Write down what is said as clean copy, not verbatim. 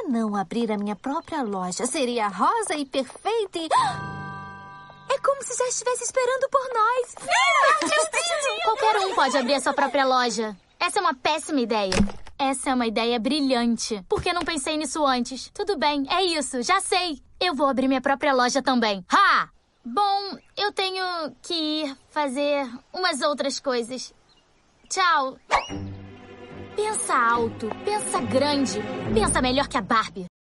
não abrir a minha própria loja? Seria rosa e perfeita e... É como se já estivesse esperando por nós. Qualquer um pode abrir a sua própria loja. Essa é uma péssima ideia. Essa é uma ideia brilhante. Por que não pensei nisso antes? Tudo bem, é isso, já sei. Eu vou abrir minha própria loja também. Ha! Bom, eu tenho que ir fazer umas outras coisas. Tchau. Pensa alto, pensa grande, pensa melhor que a Barbie.